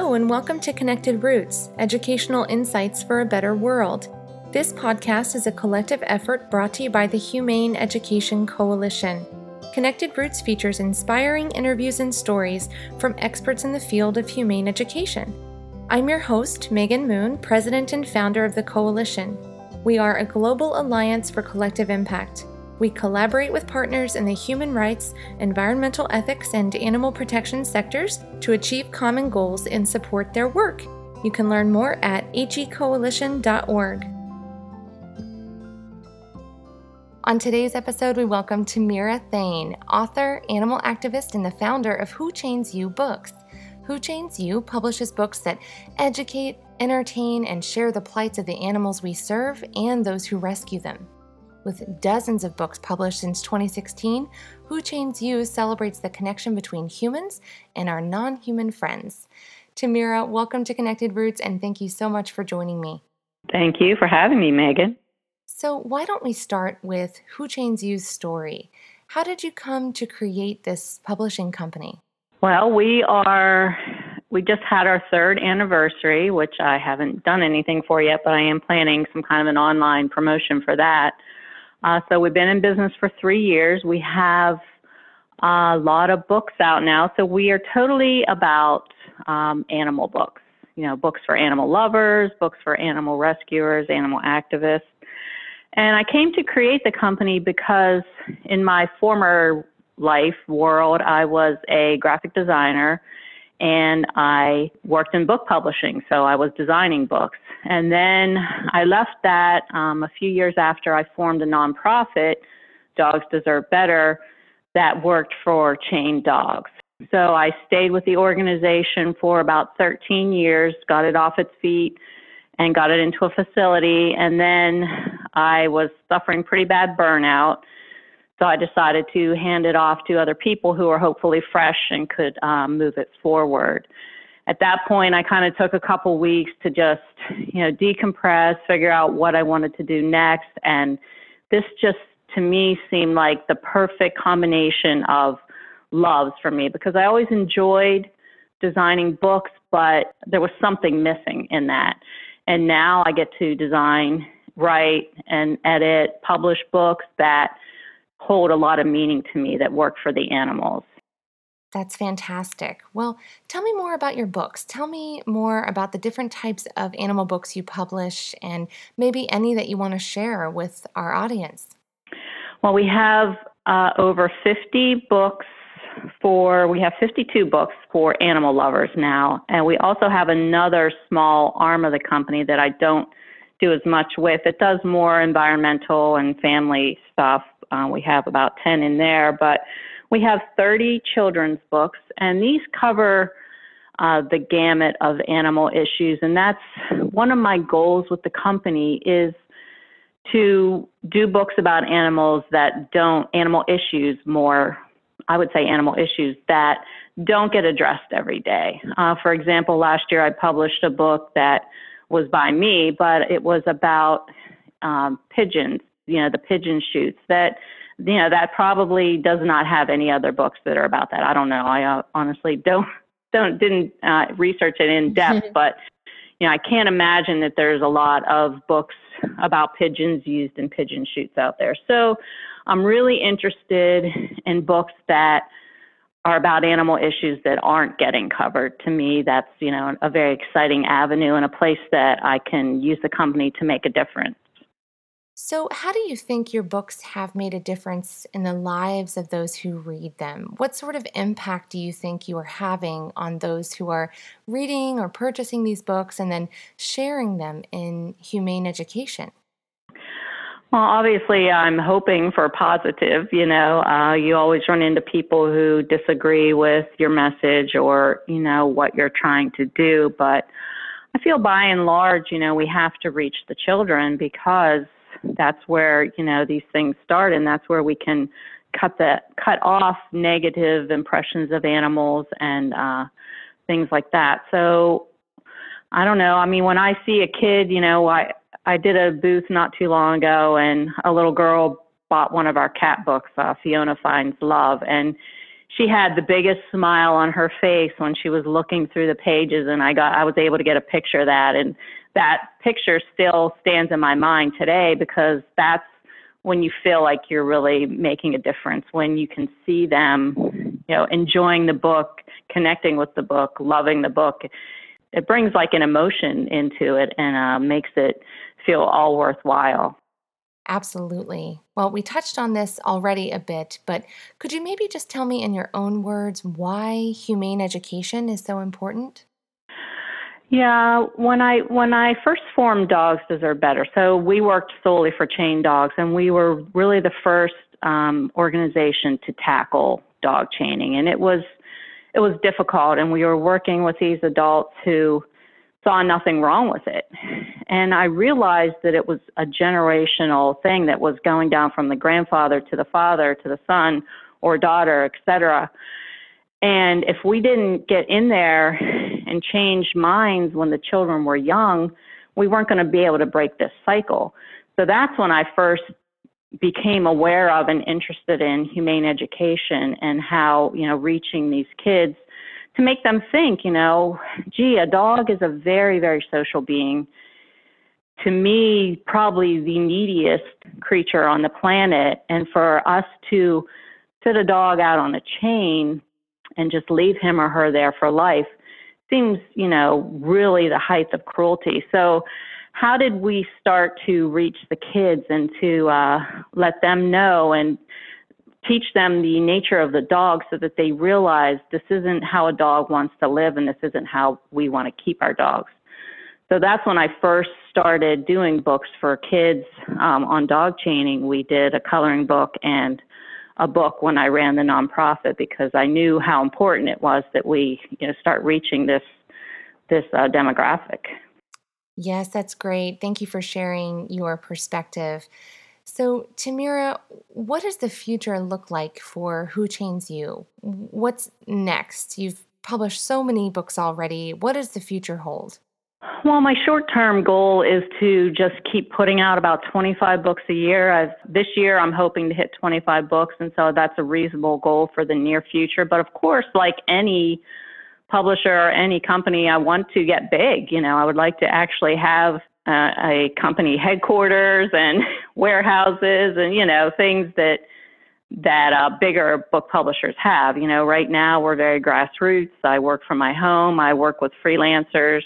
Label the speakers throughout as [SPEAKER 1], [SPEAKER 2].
[SPEAKER 1] Hello, and welcome to Connected Roots, Educational Insights for a Better World. This podcast is a collective effort brought to you by the Humane Education Coalition. Connected Roots features inspiring interviews and stories from experts in the field of humane education. I'm your host, Megan Moon, president and founder of the coalition. We are a global alliance for collective impact. We collaborate with partners in the human rights, environmental ethics, and animal protection sectors to achieve common goals and support their work. You can learn more at hecoalition.org. On today's episode, we welcome Tamira Thane, author, animal activist, and the founder of Who Chains You books. Who Chains You publishes books that educate, entertain, and share the plights of the animals we serve and those who rescue them. With dozens of books published since 2016, Who Chains You celebrates the connection between humans and our non-human friends. Tamira, welcome to Connected Roots, and thank you so much for joining me.
[SPEAKER 2] Thank you for having me, Megan.
[SPEAKER 1] So why don't we start with Who Chains You's story? How did you come to create this publishing company?
[SPEAKER 2] Well, we just had our third anniversary, which I haven't done anything for yet, but I am planning some kind of an online promotion for that. So we've been in business for 3 years. We have a lot of books out now. So we are totally about animal books, books for animal lovers, books for animal rescuers, animal activists. And I came to create the company because in my former life world, I was a graphic designer and I worked in book publishing. So I was designing books. And then I left that a few years after I formed a nonprofit, Dogs Deserve Better, that worked for chained dogs. So I stayed with the organization for about 13 years, got it off its feet, and got it into a facility. And then I was suffering pretty bad burnout. So I decided to hand it off to other people who are hopefully fresh and could move it forward. At that point, I kind of took a couple weeks to just, decompress, figure out what I wanted to do next. And this just, to me, seemed like the perfect combination of loves for me because I always enjoyed designing books, but there was something missing in that. And now I get to design, write, and edit, publish books that hold a lot of meaning to me that work for the animals.
[SPEAKER 1] That's fantastic. Well, tell me more about your books. Tell me more about the different types of animal books you publish and maybe any that you want to share with our audience.
[SPEAKER 2] Well, we have over 50 books we have 52 books for animal lovers now. And we also have another small arm of the company that I don't do as much with. It does more environmental and family stuff. We have about 10 in there, but we have 30 children's books, and these cover the gamut of animal issues. And that's one of my goals with the company is to do books about animal issues that don't get addressed every day. For example, last year I published a book that was by me, but it was about pigeons, the pigeon shoots that probably does not have any other books that are about that. I don't know. I honestly didn't research it in depth, but I can't imagine that there's a lot of books about pigeons used in pigeon shoots out there. So I'm really interested in books that are about animal issues that aren't getting covered. To me, that's, a very exciting avenue and a place that I can use the company to make a difference.
[SPEAKER 1] So how do you think your books have made a difference in the lives of those who read them? What sort of impact do you think you are having on those who are reading or purchasing these books and then sharing them in humane education?
[SPEAKER 2] Well, obviously, I'm hoping for positive. You always run into people who disagree with your message or, what you're trying to do. But I feel by and large, we have to reach the children because that's where, these things start. And that's where we can cut off negative impressions of animals and things like that. So I don't know. I mean, when I see a kid, I did a booth not too long ago, and a little girl bought one of our cat books, Fiona Finds Love, and she had the biggest smile on her face when she was looking through the pages, and I was able to get a picture of that, and that picture still stands in my mind today, because that's when you feel like you're really making a difference, when you can see them, enjoying the book, connecting with the book, loving the book. It brings like an emotion into it and makes it feel all worthwhile.
[SPEAKER 1] Absolutely. Well, we touched on this already a bit, but could you maybe just tell me in your own words why humane education is so important?
[SPEAKER 2] Yeah, when I first formed Dogs Deserve Better, so we worked solely for chained dogs, and we were really the first organization to tackle dog chaining, and it was difficult, and we were working with these adults who saw nothing wrong with it. And I realized that it was a generational thing that was going down from the grandfather to the father to the son or daughter, et cetera. And if we didn't get in there and change minds when the children were young, we weren't going to be able to break this cycle. So that's when I first became aware of and interested in humane education and how, reaching these kids to make them think, gee, a dog is a very, very social being. To me, probably the neediest creature on the planet. And for us to sit a dog out on a chain and just leave him or her there for life seems, really the height of cruelty. So how did we start to reach the kids and to let them know and teach them the nature of the dog so that they realize this isn't how a dog wants to live and this isn't how we want to keep our dogs? So that's when I first started doing books for kids on dog chaining. We did a coloring book and a book when I ran the nonprofit, because I knew how important it was that we start reaching this demographic.
[SPEAKER 1] Yes, that's great. Thank you for sharing your perspective. So, Tamira, what does the future look like for Who Chains You? What's next? You've published so many books already. What does the future hold?
[SPEAKER 2] Well, my short-term goal is to just keep putting out about 25 books a year. This year, I'm hoping to hit 25 books, and so that's a reasonable goal for the near future. But of course, like any publisher or any company, I want to get big. I would like to actually have a company headquarters and warehouses and, things that bigger book publishers have. Right now we're very grassroots. I work from my home. I work with freelancers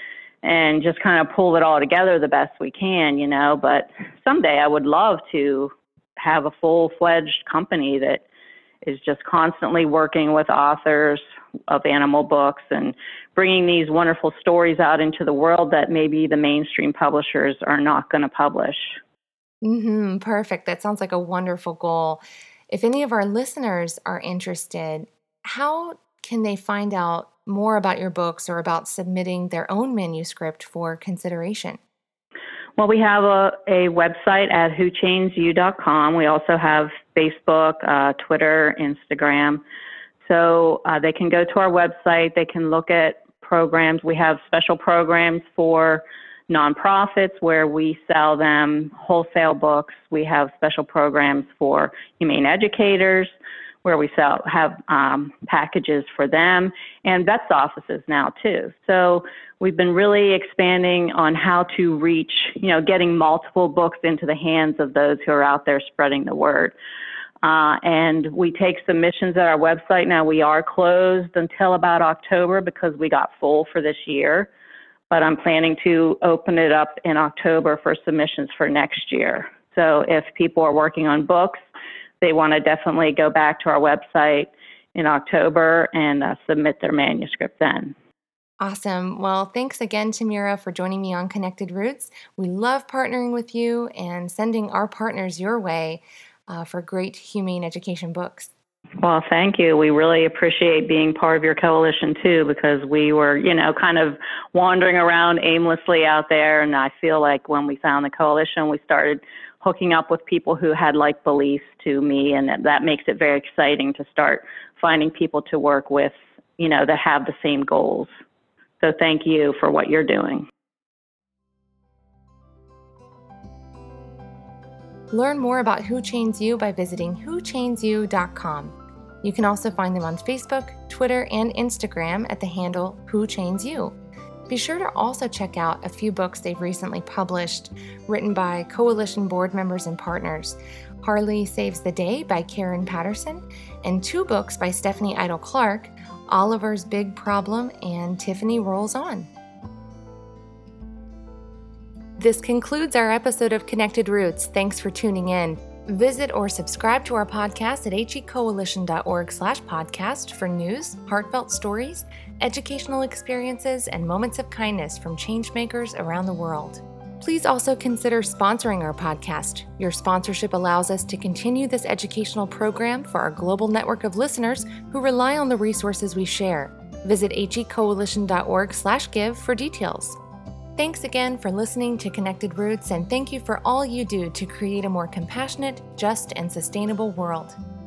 [SPEAKER 2] and just kind of pull it all together the best we can, but someday I would love to have a full-fledged company that is just constantly working with authors of animal books and bringing these wonderful stories out into the world that maybe the mainstream publishers are not going to publish.
[SPEAKER 1] Perfect. That sounds like a wonderful goal. If any of our listeners are interested, how can they find out more about your books or about submitting their own manuscript for consideration?
[SPEAKER 2] Well, we have a website at whochainsyou.com. We also have Facebook, Twitter, Instagram. So they can go to our website. They can look at programs. We have special programs for nonprofits where we sell them wholesale books. We have special programs for humane educators where we have packages for them, and vets offices now too. So we've been really expanding on how to reach, getting multiple books into the hands of those who are out there spreading the word. And we take submissions at our website. Now we are closed until about October because we got full for this year, but I'm planning to open it up in October for submissions for next year. So if people are working on books, they want to definitely go back to our website in October and submit their manuscript then.
[SPEAKER 1] Awesome. Well, thanks again, Tamira, for joining me on Connected Roots. We love partnering with you and sending our partners your way for great humane education books.
[SPEAKER 2] Well, thank you. We really appreciate being part of your coalition too, because we were, kind of wandering around aimlessly out there. And I feel like when we found the coalition, we started hooking up with people who had like beliefs to me. And that makes it very exciting to start finding people to work with, that have the same goals. So thank you for what you're doing.
[SPEAKER 1] Learn more about Who Chains You by visiting whochainsyou.com. You can also find them on Facebook, Twitter, and Instagram at the handle Who Chains You. Be sure to also check out a few books they've recently published, written by Coalition board members and partners. Harley Saves the Day by Karen Patterson, and 2 books by Stephanie Idle Clark, Oliver's Big Problem and Tiffany Rolls On. This concludes our episode of Connected Roots. Thanks for tuning in. Visit or subscribe to our podcast at hecoalition.org/podcast for news, heartfelt stories, educational experiences, and moments of kindness from changemakers around the world. Please also consider sponsoring our podcast. Your sponsorship allows us to continue this educational program for our global network of listeners who rely on the resources we share. Visit hecoalition.org/give for details. Thanks again for listening to Connected Roots, and thank you for all you do to create a more compassionate, just, and sustainable world.